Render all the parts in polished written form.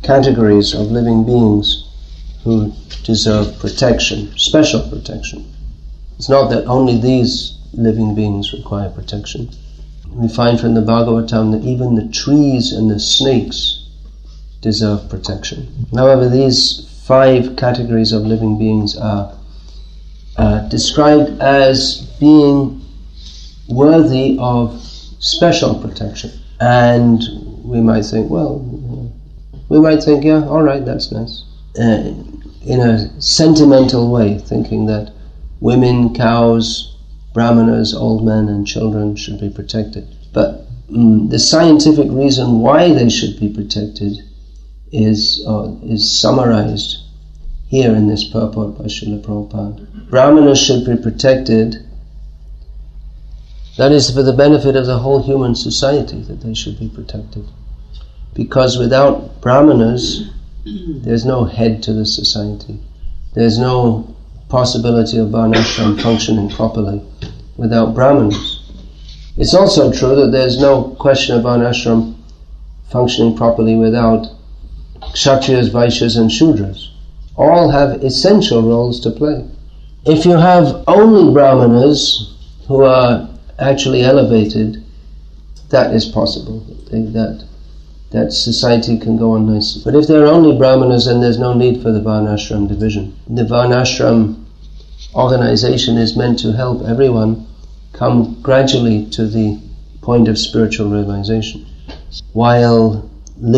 categories of living beings who deserve protection, special protection. It's not that only these living beings require protection. We find from the Bhagavatam that even the trees and the snakes deserve protection. However, these 5 categories of living beings are described as being worthy of special protection. And we might think, yeah, all right, that's nice. In a sentimental way, thinking that women, cows, brahmanas, old men and children should be protected. But the scientific reason why they should be protected is summarized here in this purport by Srila Prabhupada. Brahmanas should be protected. That is for the benefit of the whole human society, that they should be protected. Because without brahmanas, there's no head to the society. There's no possibility of varnashram functioning properly without brahmanas. It's also true that there's no question of varnashram functioning properly without kshatriyas, vaishyas and shudras. All have essential roles to play. If you have only brahmanas who are actually elevated, that is possible. That society can go on nicely. But if there are only brahmanas, then there's no need for the varnashram division. The varnashram organization is meant to help everyone come gradually to the point of spiritual realization, while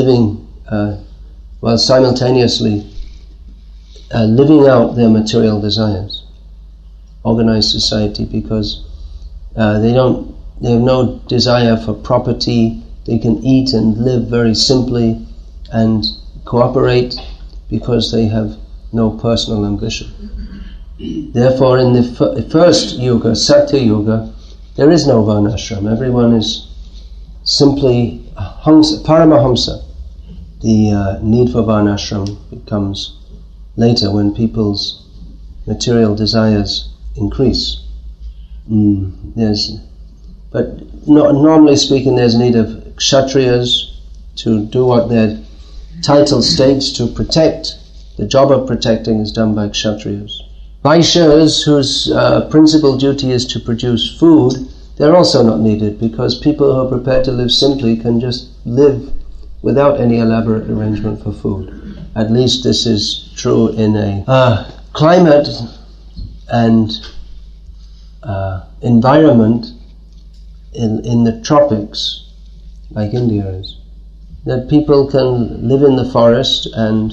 simultaneously living out their material desires. Organized society, because they have no desire for property. They can eat and live very simply and cooperate because they have no personal ambition. Therefore, in the first yuga, Satya Yuga, there is no varnashram. Everyone is simply paramahamsa. The need for varnashram becomes later when people's material desires increase. Normally speaking, there's need of kshatriyas to do what their title states, to protect. The job of protecting is done by kshatriyas. Vaishyas, whose principal duty is to produce food, they're also not needed, because people who are prepared to live simply can just live without any elaborate arrangement for food. At least this is true in a climate and environment in the tropics, like India is, that people can live in the forest and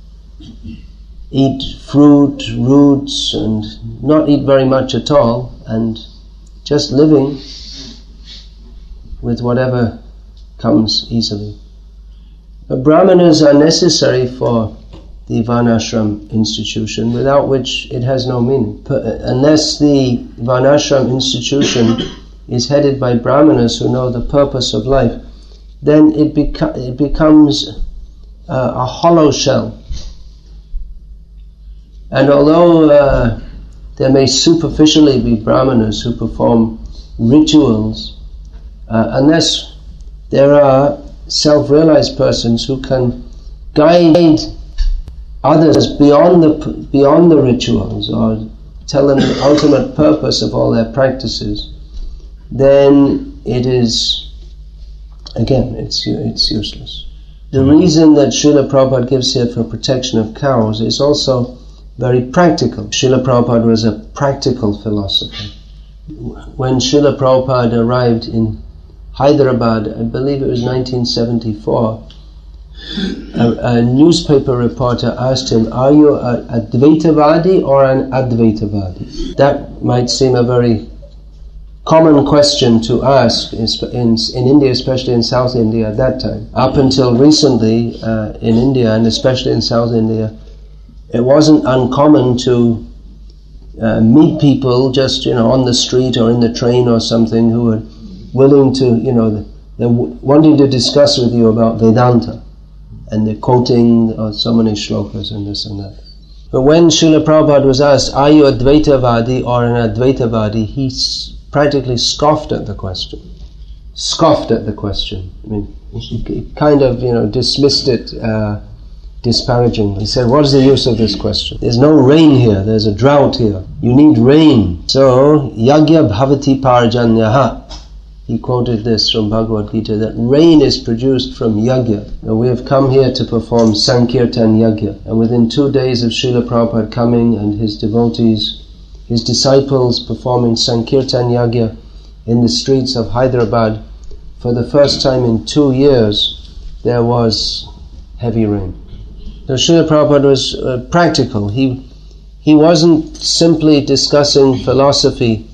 eat fruit, roots, and not eat very much at all, and just living with whatever comes easily. But brahmanas are necessary for the varnashram institution, without which it has no meaning. Unless the varnashram institution is headed by brahmanas who know the purpose of life, then it becomes a hollow shell. And although there may superficially be brahmanas who perform rituals, unless there are self-realized persons who can guide others beyond the rituals, or tell them the ultimate purpose of all their practices, then it is, again, it's useless. The reason that Srila Prabhupada gives here for protection of cows is also very practical. Srila Prabhupada was a practical philosopher. When Srila Prabhupada arrived in Hyderabad, I believe it was 1974, a newspaper reporter asked him, "Are you a Dvaitavadi or an Advaitavadi?" That might seem a very common question to ask in India, especially in South India at that time. Up until recently, in India, and especially in South India, it wasn't uncommon to meet people just, on the street or in the train or something, who were willing to, they're wanting to discuss with you about Vedanta, and they're quoting so many shlokas and this and that. But when Srila Prabhupada was asked, "Are you a Dvaitavadi or an Advaitavadi?" he practically scoffed at the question. I mean, he kind of, dismissed it disparagingly. He said, what is the use of this question? There's no rain here, there's a drought here. You need rain. So, yagya bhavati parjanyaha. He quoted this from Bhagavad Gita, that rain is produced from yagya. Now we have come here to perform Sankirtan Yagya. And within 2 days of Srila Prabhupada coming and his devotees, his disciples performing Sankirtan Yagya in the streets of Hyderabad, for the first time in 2 years, there was heavy rain. So Srila Prabhupada was practical. He wasn't simply discussing philosophy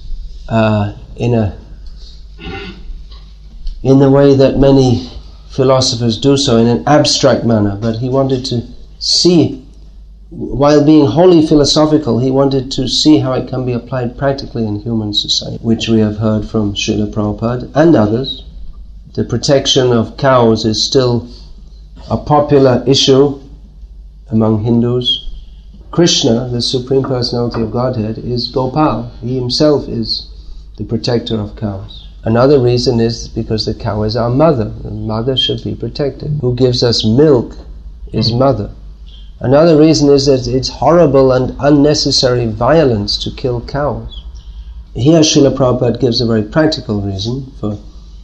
in the way that many philosophers do so, in an abstract manner, but he wanted to see, while being wholly philosophical, he wanted to see how it can be applied practically in human society, which we have heard from Srila Prabhupada and others. The protection of cows is still a popular issue among Hindus. Krishna, the Supreme Personality of Godhead, is Gopal. He himself is the protector of cows. Another reason is because the cow is our mother. The mother should be protected. Who gives us milk is mother. Another reason is that it's horrible and unnecessary violence to kill cows. Here Srila Prabhupada gives a very practical reason for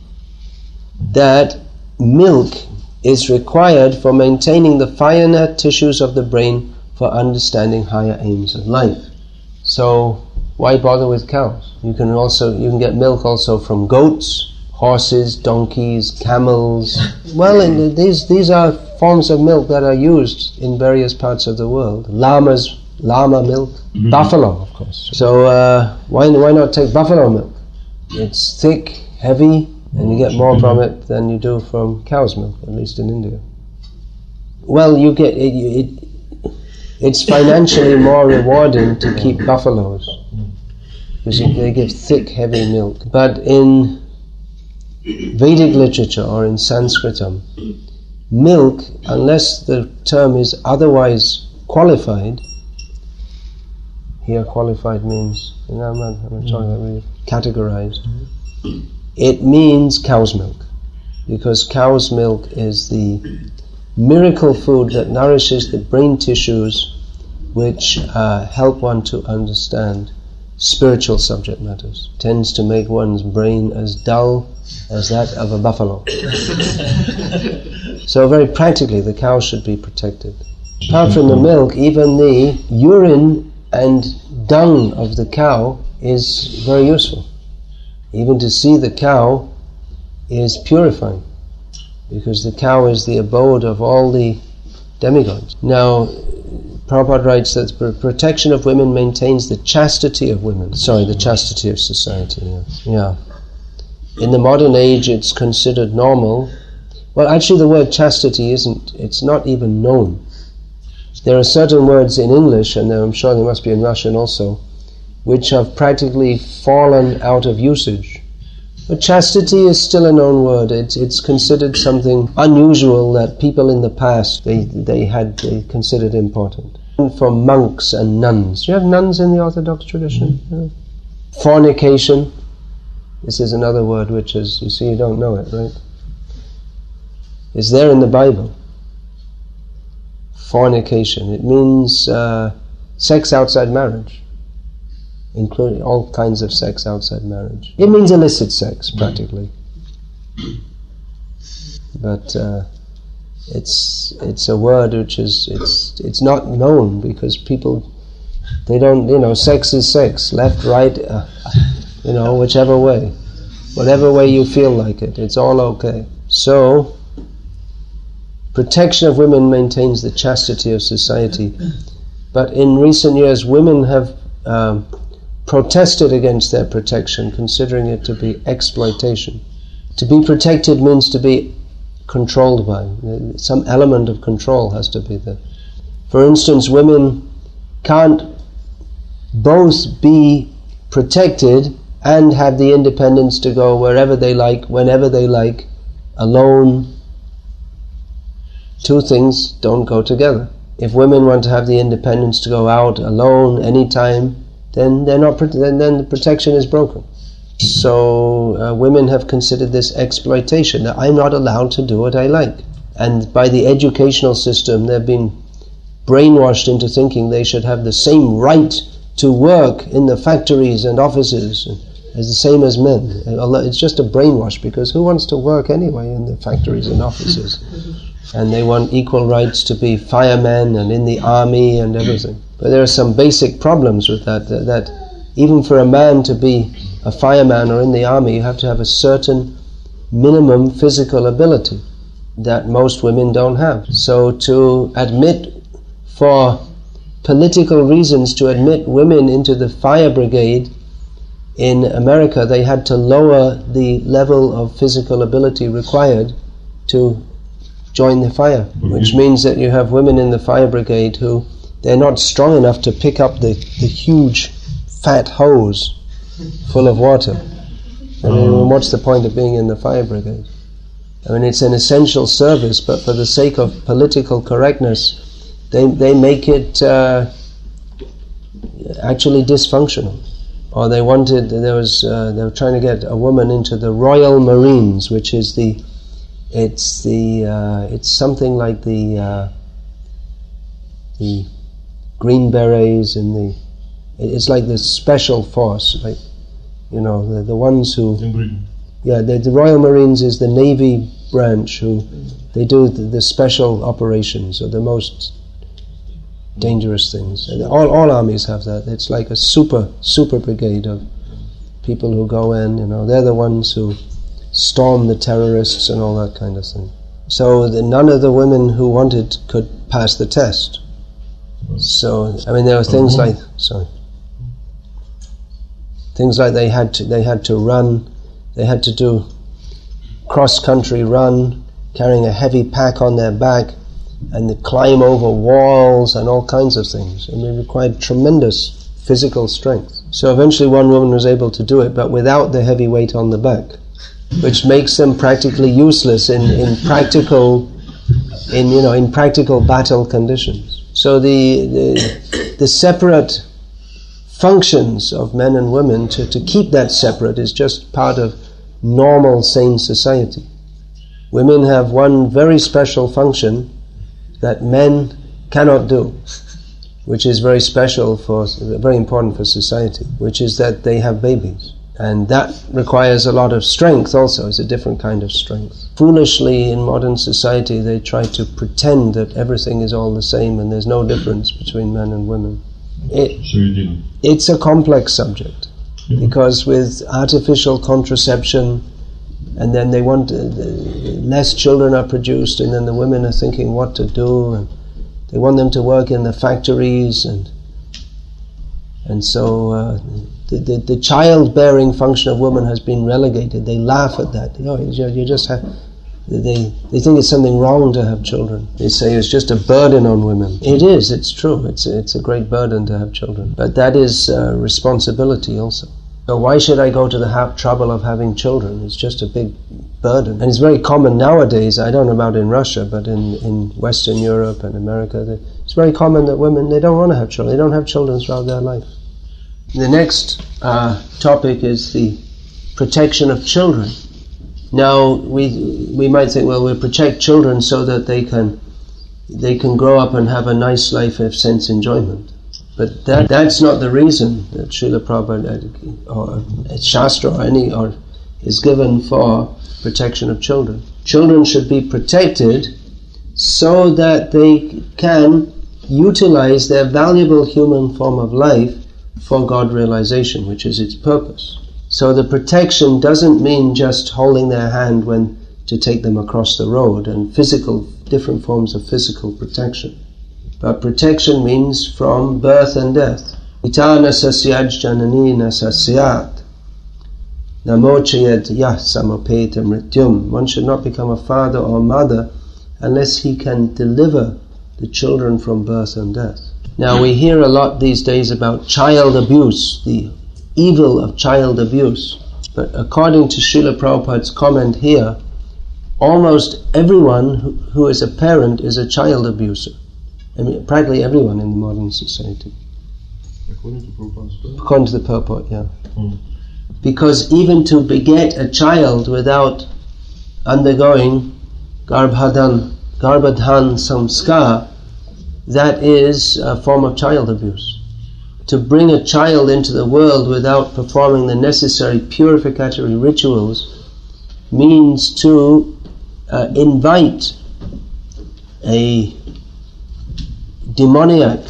that. Milk is required for maintaining the finer tissues of the brain for understanding higher aims of life. So why bother with cows? You can get milk also from goats, horses, donkeys, camels. Well, these are forms of milk that are used in various parts of the world. Llama milk, buffalo, of course. So why not take buffalo milk? It's thick, heavy, and you get more from it than you do from cow's milk, at least in India. Well, you get it's financially more rewarding to keep buffaloes, because they give thick, heavy milk. But in Vedic literature or in Sanskritam, milk, unless the term is otherwise qualified, here qualified means, I'm not talking about really categorized, it means cow's milk, because cow's milk is the miracle food that nourishes the brain tissues which help one to understand spiritual subject matters. Tends to make one's brain as dull as that of a buffalo. So very practically, the cow should be protected. Apart from the milk, even the urine and dung of the cow is very useful. Even to see the cow is purifying, because the cow is the abode of all the demigods. Now, Prabhupada writes that the protection of women maintains the chastity of women. The chastity of society. Yeah. In the modern age, it's considered normal. Well, actually, the word chastity it's not even known. There are certain words in English, and I'm sure there must be in Russian also, which have practically fallen out of usage. But chastity is still a known word. It's considered something unusual that people in the past they considered important. For monks and nuns. You have nuns in the Orthodox tradition? Yeah. Fornication. This is another word which is, you see, you don't know it, right? It's there in the Bible. Fornication. It means sex outside marriage, including all kinds of sex outside marriage. It means illicit sex, practically. But it's a word which it's not known, because people, they don't, sex is sex, left, right, whichever way. Whatever way you feel like it, it's all okay. So, protection of women maintains the chastity of society. But in recent years, women have protested against their protection, considering it to be exploitation. To be protected means to be controlled by. Some element of control has to be there. For instance, women can't both be protected and have the independence to go wherever they like, whenever they like, alone. Two things don't go together. If women want to have the independence to go out alone anytime, then then the protection is broken. So women have considered this exploitation, that I'm not allowed to do what I like. And by the educational system, they've been brainwashed into thinking they should have the same right to work in the factories and offices as the same as men. It's just a brainwash, because who wants to work anyway in the factories and offices? And they want equal rights to be firemen and in the army and everything. But there are some basic problems with that even for a man to be a fireman or in the army, you have to have a certain minimum physical ability that most women don't have. So to admit, for political reasons, to admit women into the fire brigade in America, they had to lower the level of physical ability required to join the fire, which means that you have women in the fire brigade who, they're not strong enough to pick up the huge fat hose full of water. I mean, what's the point of being in the fire brigade? I mean, it's an essential service, but for the sake of political correctness, they make it actually dysfunctional. Or they were trying to get a woman into the Royal Marines, which is it's something like the Green Berets and it's like the special force, like, you know, the ones who, the Royal Marines is the Navy branch who, they do the special operations, or the most dangerous things. And all armies have that. It's like a super brigade of people who go in, you know, they're the ones who storm the terrorists and all that kind of thing. So none of the women who wanted could pass the test. So, I mean, there were things like, they had to run, they had to do cross-country run, carrying a heavy pack on their back, and they climb over walls and all kinds of things. And they required tremendous physical strength. So eventually one woman was able to do it, but without the heavy weight on the back, which makes them practically useless in practical battle conditions. So the separate functions of men and women, to keep that separate, is just part of normal, sane society. Women have one very special function that men cannot do, which is very important for society, which is that they have babies. And that requires a lot of strength also. It's a different kind of strength. Foolishly, in modern society, they try to pretend that everything is all the same and there's no difference between men and women. It's a complex subject, because with artificial contraception, and then they want less children are produced, and then the women are thinking what to do, and they want them to work in the factories, and so the childbearing function of women has been relegated. They laugh at that. You just have. They think it's something wrong to have children. They say it's just a burden on women. It is. It's true. It's a great burden to have children, but that is responsibility also. So why should I go to the trouble of having children? It's just a big burden. And it's very common nowadays, I don't know about in Russia, but in Western Europe and America, it's very common that women, they don't want to have children. They don't have children throughout their life. The next topic is the protection of children. Now, we might think, well, we'll protect children so that they can grow up and have a nice life of sense enjoyment. But that's not the reason that Srila Prabhupada or Shastra is given for protection of children. Children should be protected so that they can utilize their valuable human form of life for God realization, which is its purpose. So the protection doesn't mean just holding their hand to take them across the road and different forms of physical protection. But protection means from birth and death. Itana sasyaj jananina sasyat namochayat yah samapeta mrityum. One should not become a father or mother unless he can deliver the children from birth and death. Now we hear a lot these days about child abuse, the evil of child abuse. But according to Srila Prabhupada's comment here, almost everyone who is a parent is a child abuser. I mean, practically everyone in the modern society. According to Prabhupada's purport? According to the purport, yeah. Because even to beget a child without undergoing garbhadan, Garbhadhan samskar, that is a form of child abuse. To bring a child into the world without performing the necessary purificatory rituals means to invite a demoniac,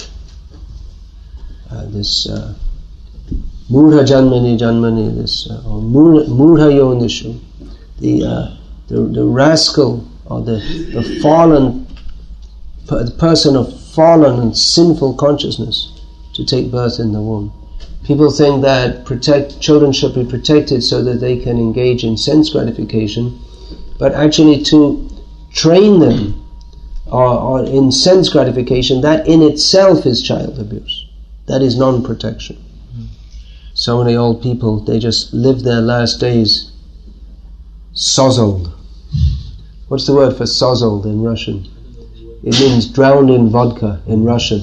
this Mudha Janmani, this or Mudha Yonishu, the rascal or the fallen, the person of fallen and sinful consciousness to take birth in the womb. People think that children should be protected so that they can engage in sense gratification, but actually to train them or in sense gratification, that in itself is child abuse. That is non-protection. So many old people, they just live their last days sozzled. What's the word for sozzled in Russian? It means drowned in vodka in Russian.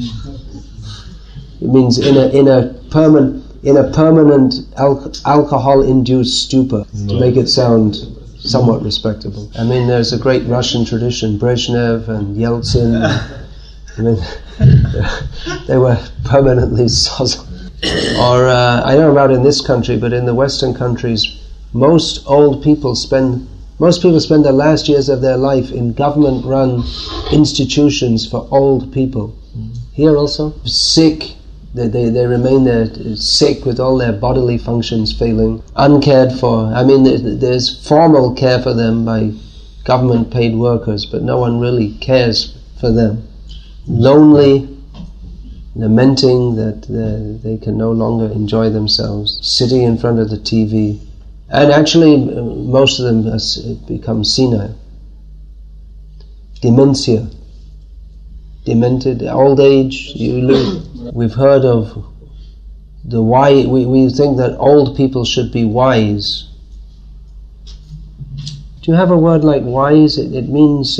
It means in a permanent alcohol-induced stupor, to make it sound somewhat respectable. I mean, there's a great Russian tradition, Brezhnev and Yeltsin. I mean, they were permanently sozzled. Or I don't know about in this country, but in the Western countries, most people spend the last years of their life in government-run institutions for old people. Here also, sick. They remain there sick with all their bodily functions failing, uncared for. I mean, there's formal care for them by government-paid workers, but no one really cares for them. Lonely, lamenting that they can no longer enjoy themselves, sitting in front of the TV. And actually, most of them become senile. Dementia. Demented, old age, you lose. We've heard of the wise. We think that old people should be wise. Do you have a word like wise? It means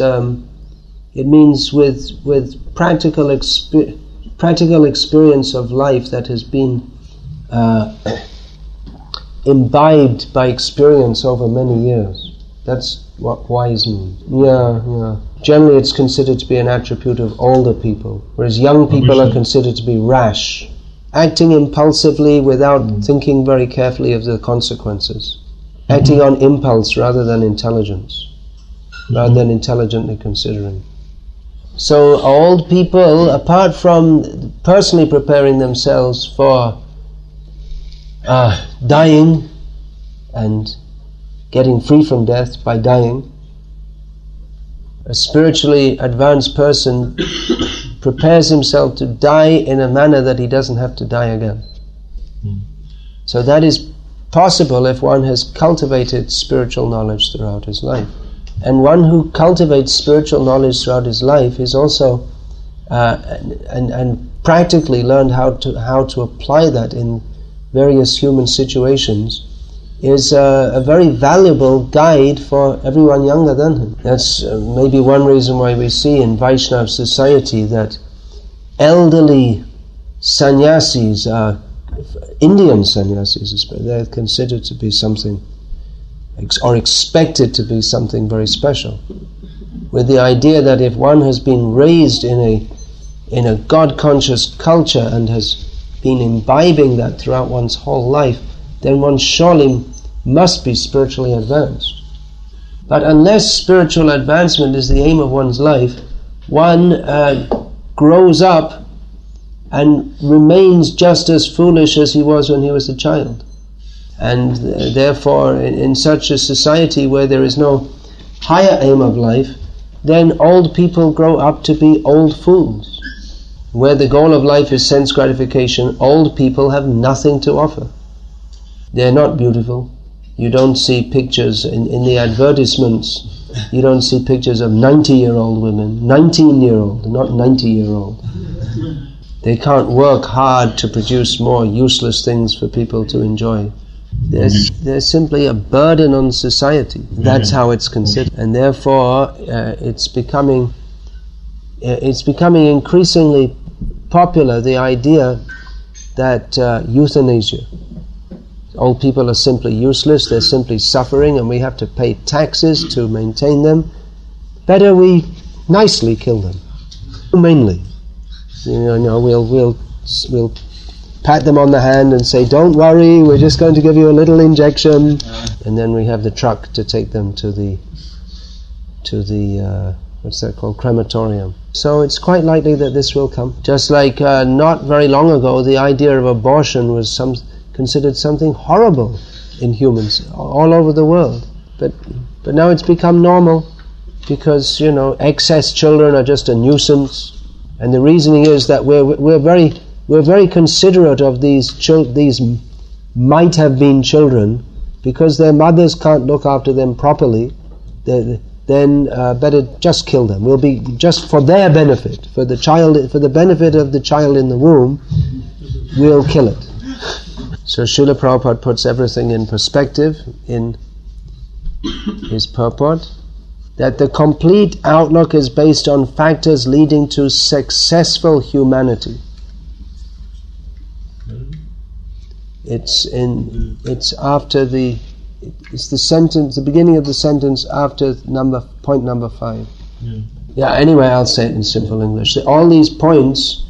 with practical experience of life that has been imbibed by experience over many years. That's what wise means. Yeah. Generally it's considered to be an attribute of older people, whereas young people are considered to be rash, acting impulsively without thinking very carefully of the consequences, acting on impulse rather than intelligence, rather than intelligently considering. So old people, apart from personally preparing themselves for dying and getting free from death by dying, a spiritually advanced person prepares himself to die in a manner that he doesn't have to die again. So that is possible if one has cultivated spiritual knowledge throughout his life. And one who cultivates spiritual knowledge throughout his life is also and practically learned how to apply that in various human situations, is a very valuable guide for everyone younger than him. That's maybe one reason why we see in Vaishnava society that elderly sannyasis, Indian sannyasis, they're considered to be something, or expected to be something very special, with the idea that if one has been raised in a God-conscious culture and has been imbibing that throughout one's whole life, then one surely must be spiritually advanced. But unless spiritual advancement is the aim of one's life, one grows up and remains just as foolish as he was when he was a child. And therefore, in such a society where there is no higher aim of life, then old people grow up to be old fools. Where the goal of life is sense gratification, old people have nothing to offer. They're not beautiful. You don't see pictures in the advertisements. You don't see pictures of 90-year-old women, 19-year-old, not 90-year-old. They can't work hard to produce more useless things for people to enjoy. They're simply a burden on society. That's how it's considered. And therefore, it's becoming increasingly popular, the idea that euthanasia. Old people are simply useless, they're simply suffering, and we have to pay taxes to maintain them. Better we nicely kill them, humanely. We'll pat them on the hand and say, "Don't worry, we're just going to give you a little injection," and then we have the truck to take them to the what's that called, crematorium. So it's quite likely that this will come. Just like not very long ago, the idea of abortion was considered something horrible in humans all over the world. But now it's become normal because excess children are just a nuisance, and the reasoning is that we're very considerate of these might have been children because their mothers can't look after them properly. Then better just kill them. We'll be just for their benefit, for the benefit of the child in the womb, we'll kill it. So Srila Prabhupada puts everything in perspective in his purport, that the complete outlook is based on factors leading to successful humanity. It's the sentence, the beginning of the sentence after point number 5. Anyway, I'll say it in simple English. All these points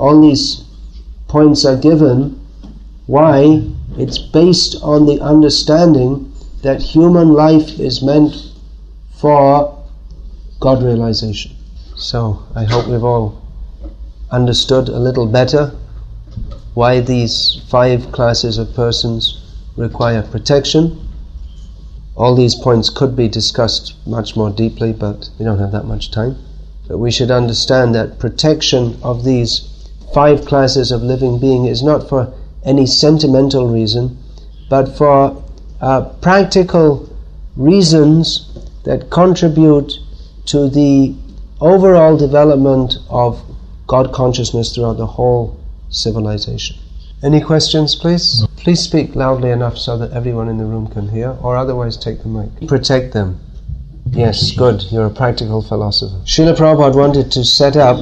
are given. Why? It's based on the understanding that human life is meant for God realization. So I hope we've all understood a little better why these 5 classes of persons require protection. All these points could be discussed much more deeply, but we don't have that much time. But we should understand that protection of these 5 classes of living being is not for any sentimental reason, but for practical reasons that contribute to the overall development of God consciousness throughout the whole civilization. Any questions, please? Please speak loudly enough so that everyone in the room can hear, or otherwise take the mic. Protect them. Yes, good. You're a practical philosopher. Srila Prabhupada wanted to set up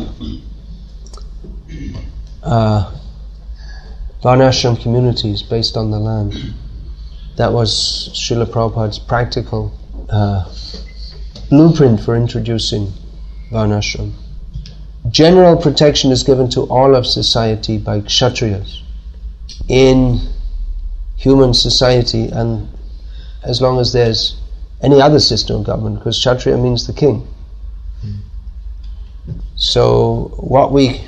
Varnashram communities based on the land. That was Srila Prabhupada's practical blueprint for introducing Varnashram. General protection is given to all of society by Kshatriyas in human society, and as long as there's any other system of government, because Kshatriya means the king. So what we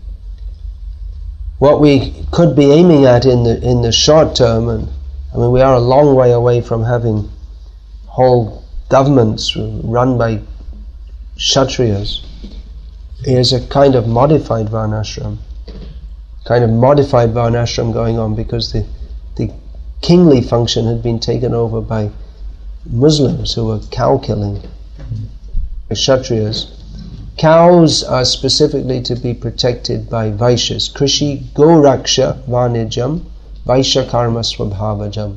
could be aiming at in the short term, and I mean we are a long way away from having whole governments run by Kshatriyas, is a kind of modified Varnashram. Going on because the kingly function had been taken over by Muslims who were cow killing. Kshatriyas. Cows are specifically to be protected by Vaishyas. Krishi Goraksha Vanijam Vaishya Karma Swabhavajam.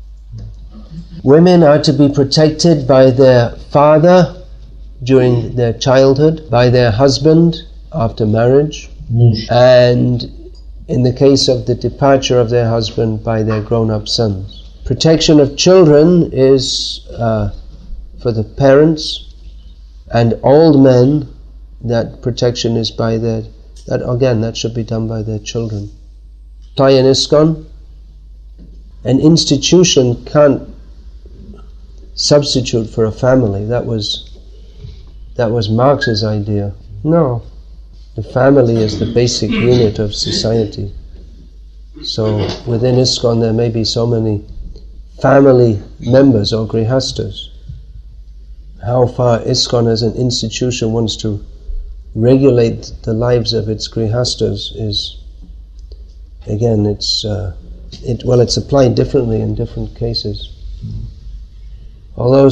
Women are to be protected by their father during their childhood, by their husband after marriage, and in the case of the departure of their husband, by their grown-up sons. Protection of children is for the parents and old men. That protection is by that should be done by their children. In ISKCON, an institution can't substitute for a family. That was Marx's idea. No, the family is the basic unit of society. So within ISKCON there may be so many family members or grihastas. How far ISKCON as an institution wants to regulate the lives of its grihastas is, again, it's applied differently in different cases. Although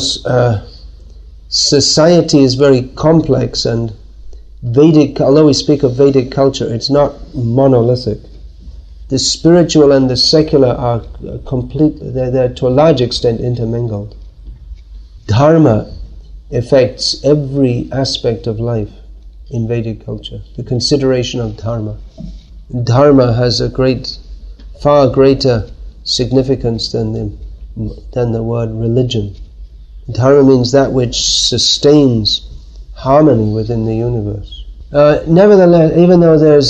society is very complex, and although we speak of Vedic culture, it's not monolithic. The spiritual and the secular are they're to a large extent intermingled. Dharma affects every aspect of life in Vedic culture. The consideration of dharma. Dharma has far greater significance than the word religion. Dharma means that which sustains harmony within the universe. Nevertheless, even though there's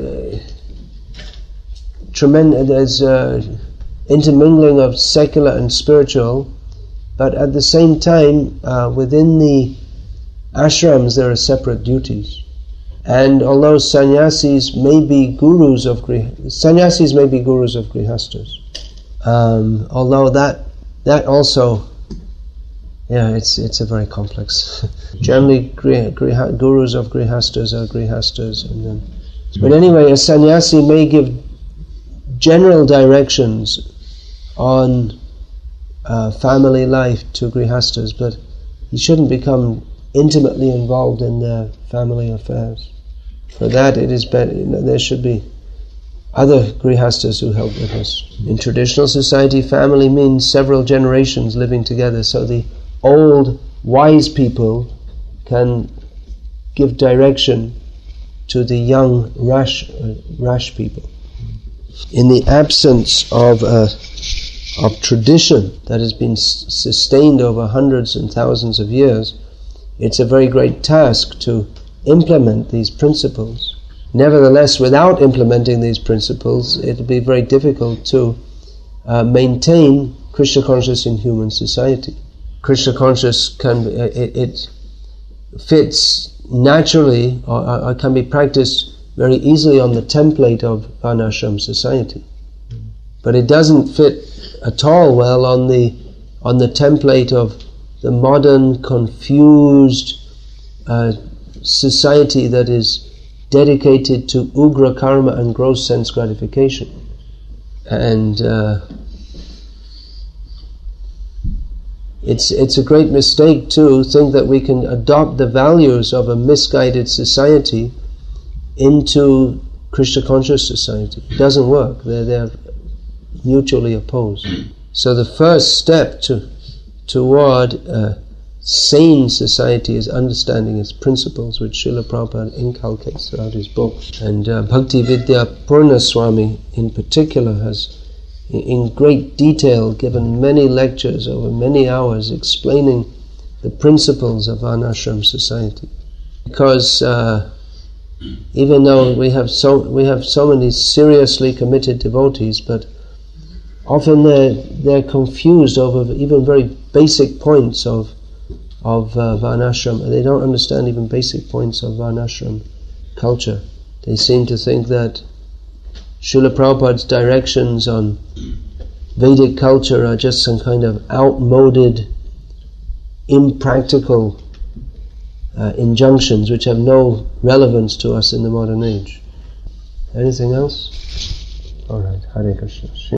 intermingling of secular and spiritual, but at the same time, within the ashrams there are separate duties. And although sannyasis may be gurus of grihastas, although that also, it's a very complex. Generally, gurus of grihastas are grihastas, but anyway, a sannyasi may give general directions on family life to grihastas, but he shouldn't become intimately involved in their family affairs. For that, it is better. There should be other grihastas who help with this. In traditional society, family means several generations living together, so the old wise people can give direction to the young rash people. In the absence of tradition that has been sustained over hundreds and thousands of years, it's a very great task to implement these principles. Nevertheless, without implementing these principles, it will be very difficult to maintain Krishna consciousness in human society. Krishna consciousness it fits naturally, or can be practiced very easily on the template of varnashram society, but it doesn't fit at all well on the template of the modern, confused society that is dedicated to ugra karma and gross sense gratification. And it's a great mistake to think that we can adopt the values of a misguided society into Krishna conscious society. It doesn't work. They're mutually opposed. So the first step toward a sane society is understanding its principles, which Srila Prabhupada inculcates throughout his books. And Bhakti Vidya Purnaswami in particular has in great detail given many lectures over many hours explaining the principles of varnashram society. Because even though we have so many seriously committed devotees, but often they're confused over even very basic points of varnashram, and they don't understand even basic points of varnashram culture. They seem to think that Srila Prabhupada's directions on Vedic culture are just some kind of outmoded, impractical injunctions which have no relevance to us in the modern age. Anything else? All right, Hare Krishna.